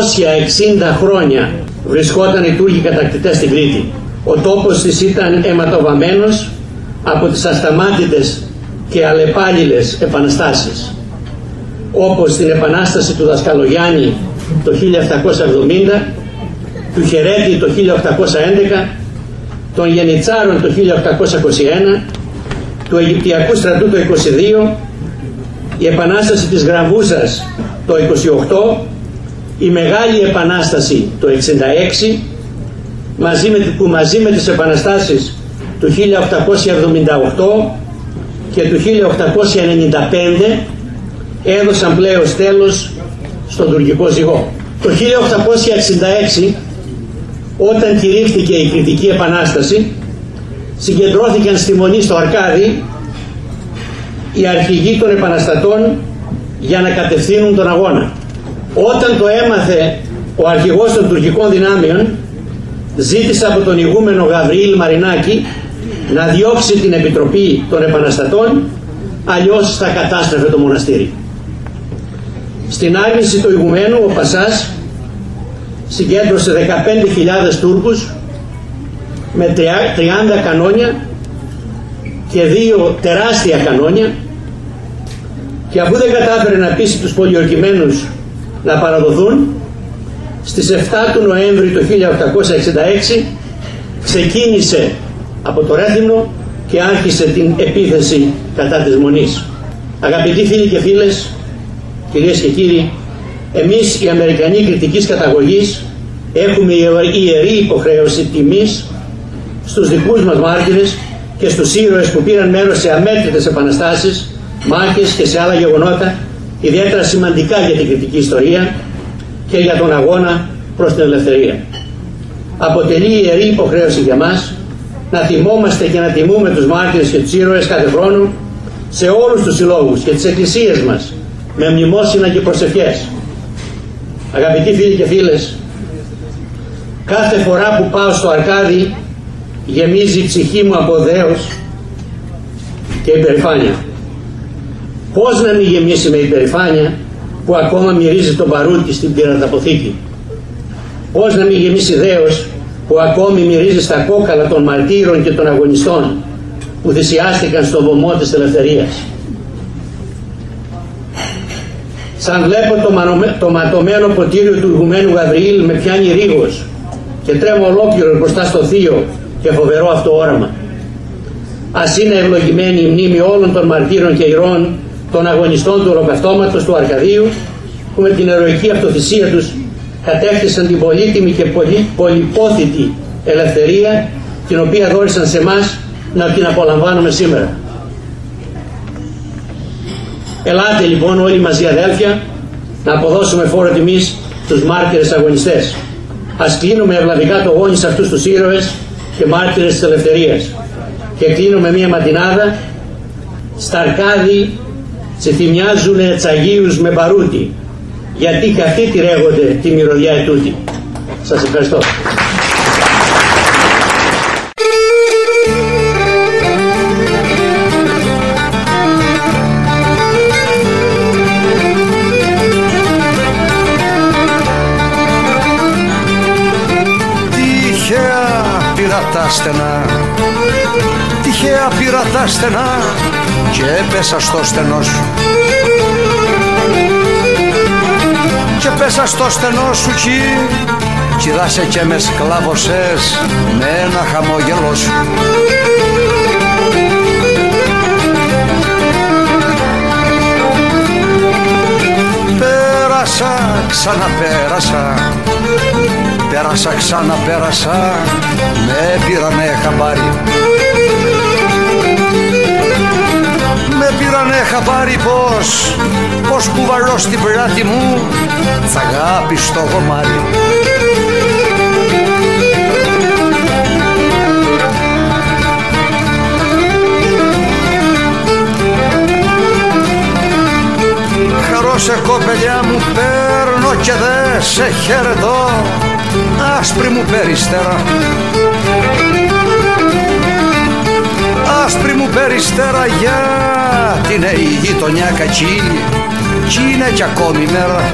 χρόνια βρισκόταν οι Τούρκοι κατακτητές στην Κρήτη. Ο τόπος της ήταν αιματοβαμμένος από τις ασταμάτητες και αλλεπάλληλες επαναστάσεις, όπως την επανάσταση του Δασκαλογιάννη το 1770, του Χερέτη το 1811, των Γενιτσάρων το 1821, του Αιγυπτιακού στρατού το 22, η επανάσταση της Γραμβούσας το 28, η Μεγάλη Επανάσταση το 66, που μαζί με τις επαναστάσεις του 1878 και του 1895 έδωσαν πλέον τέλος στον τουρκικό ζυγό. Το 1866, όταν κηρύχθηκε η Κρητική Επανάσταση, συγκεντρώθηκαν στη Μονή στο Αρκάδι οι αρχηγοί των επαναστατών για να κατευθύνουν τον αγώνα. Όταν το έμαθε ο αρχηγός των τουρκικών δυνάμεων, ζήτησε από τον ηγούμενο Γαβριήλ Μαρινάκη να διώξει την επιτροπή των επαναστατών, αλλιώς θα κατάστρεφε το μοναστήρι. Στην άρνηση του ηγουμένου, ο Πασάς συγκέντρωσε 15.000 Τούρκους με 30 κανόνια και 2 τεράστια κανόνια, και αφού δεν κατάφερε να πείσει τους πολιορκημένους να παραδοθούν, στις 7 του Νοέμβρη του 1866 ξεκίνησε από το Ρέθυμνο και άρχισε την επίθεση κατά της Μονής. Αγαπητοί φίλοι και φίλες, κυρίες και κύριοι, εμείς οι Αμερικανοί κριτικής καταγωγής έχουμε ιερή υποχρέωση τιμής στους δικούς μας μάρτυρες και στους ήρωες που πήραν μέρος σε αμέτρητες επαναστάσεις, μάχες και σε άλλα γεγονότα ιδιαίτερα σημαντικά για την κριτική ιστορία και για τον αγώνα προς την ελευθερία. Αποτελεί ιερή υποχρέωση για μας να θυμόμαστε και να τιμούμε τους μάρτυρες και τους ήρωες κάθε χρόνο σε όλους τους συλλόγους και τις εκκλησίες μας με μνημόσυνα και προσευχές. Αγαπητοί φίλοι και φίλες, κάθε φορά που πάω στο Αρκάδι γεμίζει η ψυχή μου από δέος και υπερηφάνεια. Πώς να μην γεμίσει με υπερηφάνεια που ακόμα μυρίζει το μπαρούτι στην πυραταποθήκη? Πώς να μην γεμίσει δέος που ακόμη μυρίζει στα κόκαλα των μαρτύρων και των αγωνιστών που θυσιάστηκαν στο βωμό της ελευθερίας? Σαν βλέπω το ματωμένο ποτήριο του ηγουμένου Γαβριήλ με πιάνει ρίγος και τρέμω ολόκληρο μπροστά στο θείο και φοβερό αυτό όραμα. Ας είναι ευλογημένη η μνήμη όλων των μαρτύρων και ηρώων των αγωνιστών του ολοκαυτώματος του Αρκαδίου, που με την ηρωική αυτοθυσία τους κατέκτησαν την πολύτιμη και πολυπόθητη ελευθερία, την οποία δώρισαν σε εμάς να την απολαμβάνουμε σήμερα. Ελάτε λοιπόν όλοι μαζί, αδέλφια, να αποδώσουμε φόρο τιμής στους μάρτυρες αγωνιστές. Ας κλείνουμε ευλαβικά το γόνι σε αυτούς τους ήρωες και μάρτυρες της ελευθερίας. Και κλείνουμε μία ματινάδα στα Αρκάδη θυμιάζουνε τσαγίους με μπαρούτι, γιατί και αυτοί τη ρέγονται τη μυρωδιά ετούτη. Σας ευχαριστώ. Τυχαία πήρα τα στενά και έπεσα στο στενό σου. Και πέσα στο στενό σου κι δάσε και με σκλάβωσες με ένα χαμόγελο σου. Πέρασα, ξαναπέρασα, πέρασα, ξαναπέρασα, με πήρανε χαμπάρι. Με πήρανε χαμπάρι πως κουβαλώ στην πλάτη μου τ' αγάπη στο γομάρι. Χαρώ σε κοπελιά μου παίρνω και δε σε χαιρετώ, άσπρη μου περιστέρα. Άσπρη μου περιστέρα, γιατί είναι η γειτονιά κακή κι είναι κι ακόμη μέρα.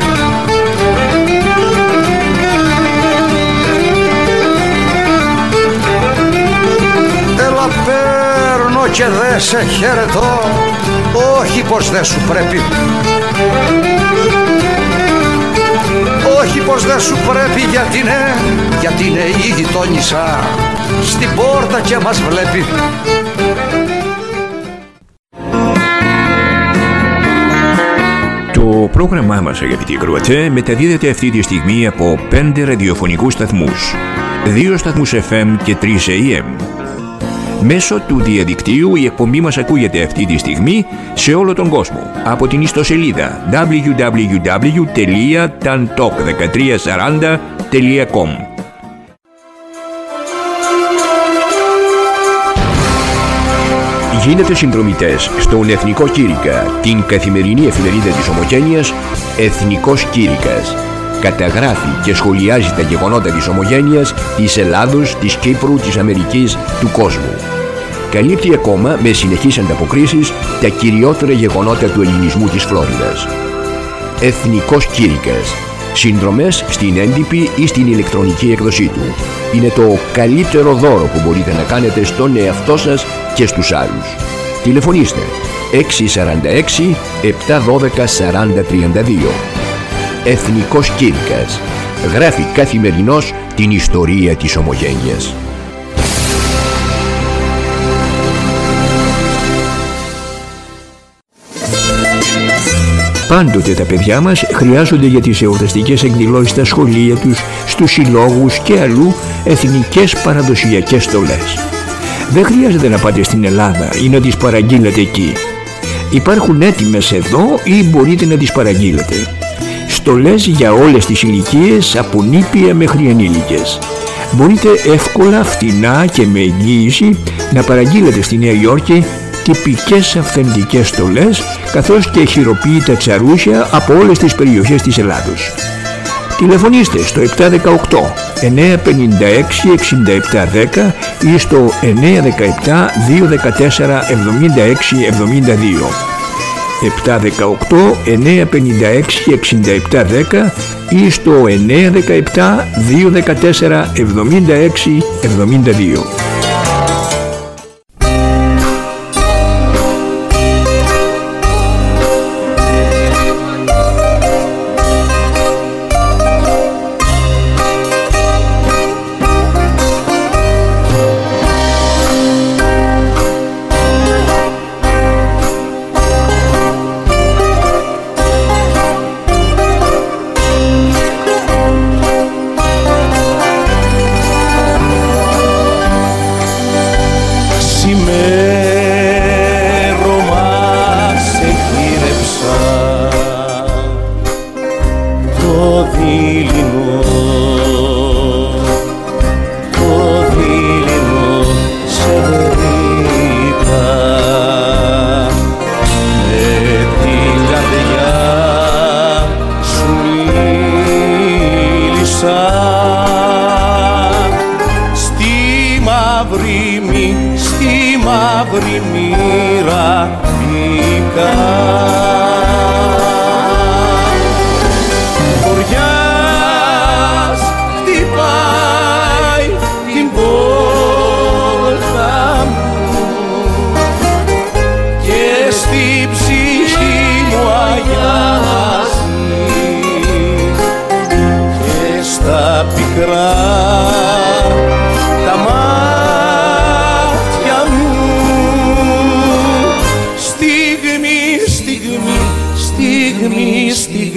Έλα παίρνω και δε σε χαιρετώ, όχι πως δε σου πρέπει, όχι πως δε σου πρέπει, γιατί είναι η γειτόνισσα στην πόρτα και μας βλέπει. Το πρόγραμμά μας, αγαπητοί ακροατές, μεταδίδεται αυτή τη στιγμή από 5 ραδιοφωνικούς σταθμούς, 2 σταθμούς FM και 3 AM. Μέσω του διαδικτύου η εκπομπή μας ακούγεται αυτή τη στιγμή σε όλο τον κόσμο από την ιστοσελίδα www.tantalk1340.com. Γίνετε συνδρομητές στον Εθνικό Κήρυκα, την καθημερινή εφημερίδα της Ομογένειας Εθνικός Κήρυκας. Καταγράφει και σχολιάζει τα γεγονότα της Ομογένειας, της Ελλάδος, της Κύπρου, της Αμερικής, του κόσμου. Καλύπτει ακόμα με συνεχείς ανταποκρίσεις τα κυριότερα γεγονότα του ελληνισμού της Φλόριδας. Εθνικός Κήρυκας. Συνδρομές στην έντυπη ή στην ηλεκτρονική έκδοσή του. Είναι το καλύτερο δώρο που μπορείτε να κάνετε στον εαυτό σας και στους άλλους. Τηλεφωνήστε 646 712 4032. Εθνικός Κήρυκας. Γράφει καθημερινώς την ιστορία της Ομογένειας. Πάντοτε τα παιδιά μας χρειάζονται για τις εορταστικές εκδηλώσεις στα σχολεία τους, στους συλλόγους και αλλού εθνικές παραδοσιακές στολές. Δεν χρειάζεται να πάτε στην Ελλάδα ή να τις παραγγείλετε εκεί. Υπάρχουν έτοιμες εδώ ή μπορείτε να τις παραγγείλετε. Στολές για όλες τις ηλικίες, από νήπια μέχρι ενήλικες. Μπορείτε εύκολα, φτηνά και με εγγύηση να παραγγείλετε στη Νέα Υόρκη τυπικές αυθεντικές στολές, καθώς και χειροποίητα τσαρούσια από όλες τις περιοχές της Ελλάδος. Τηλεφωνήστε στο 718 956 6710 ή στο 917 214 76 72. 718 956 6710 ή στο 917 214 76 72.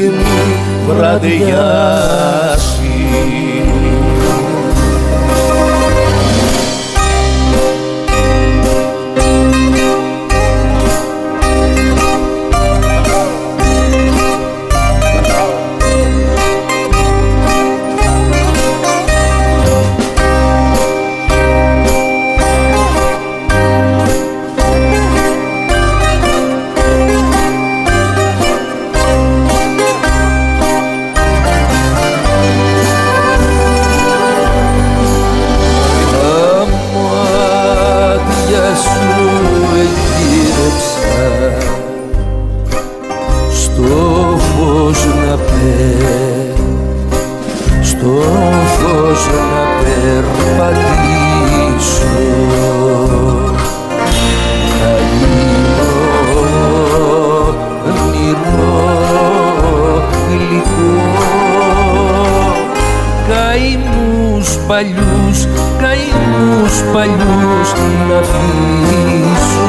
συχνή βραδιάση. παλιούς να αφήσω.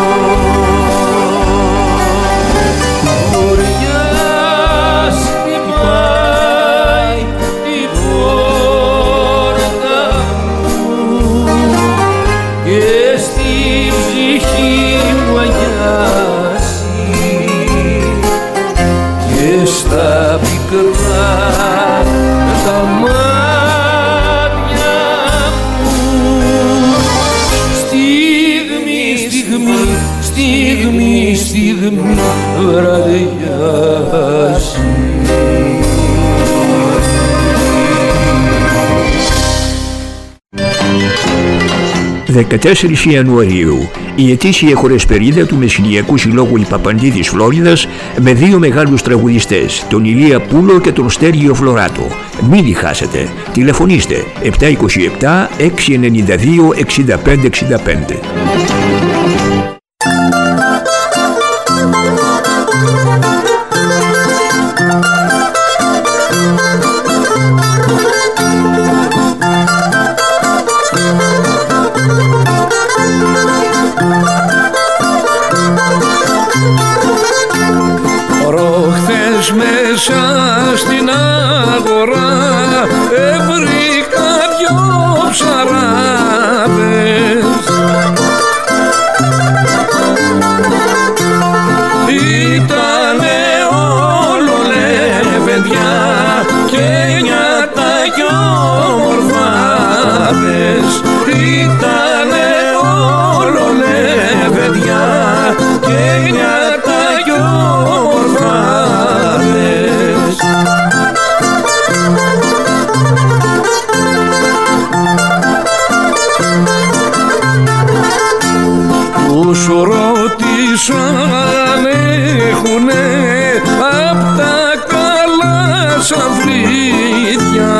Βοριάς χτυπάει την πόρτα μου και στη ψυχή μου αγιάσει και στα πικρά τα μάτια μου στιγμή βραδιάζει. 14 Ιανουαρίου, η ετήσια χορεσπερίδα του Μεσσηνιακού Συλλόγου Ιπαπαντή της Φλόριδας με δύο μεγάλους τραγουδιστές, τον Ηλία Πούλο και τον Στέργιο Φλωράτο. Μην τη χάσετε. Τηλεφωνήστε 727 692 6565. Προχθές μέσα στην αγορά έβρικα δυο ψαράδες. Ήτανε όλο λεβεντιά και νιάτα κι ομορφάδες. Ήτανε όλο λεβεντιά και νιάτα κι ομορφάδες. Τους ρώτησαν έχουνε απ' τα καλά σαφρίδια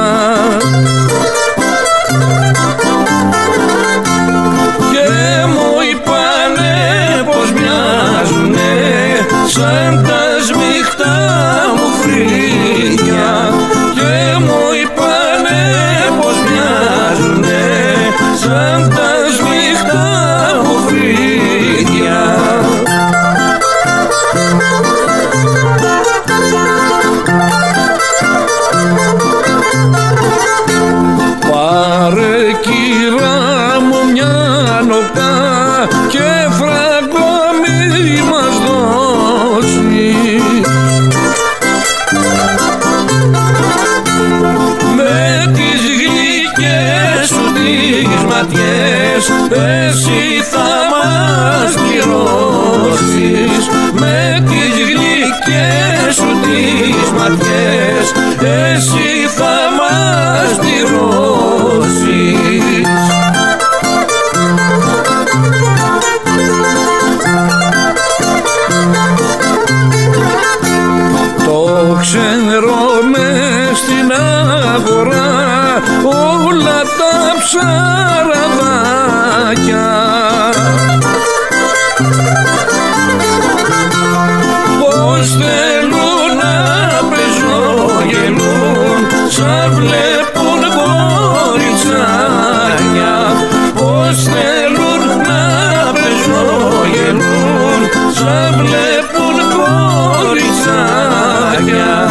και μου είπανε πως μοιάζουνε σαν τα σμιχτά μου φρύδια και μου είπανε πως μοιάζουνε σαν τα σμιχτά μου φρύδια. Πάρε κυρά μου μια νοπιά και φράγκο μη μας δώσει με τις γλυκές σου τις ματιές εσύ θα μας πληρώσεις με τις γλυκές σου τις ματιές εσύ θα μας πληρώσεις. Το ξέρω μες στην αγορά όλα τα ψαραδάκια πως θέλουν να πεζογελούν σαν βλέπουν κοριτσάκια πως θέλουν να πεζογελούν σαν βλέπουν κοριτσάκια.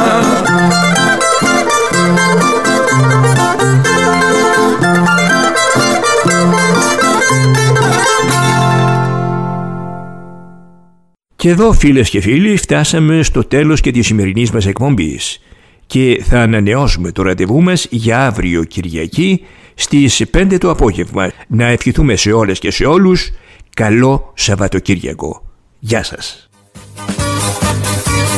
Και εδώ, φίλες και φίλοι, φτάσαμε στο τέλος και της σημερινής μας εκπομπής και θα ανανεώσουμε το ραντεβού μας για αύριο Κυριακή στις 5 το απόγευμα. Να ευχηθούμε σε όλες και σε όλους καλό Σαββατοκύριακο. Γεια σας.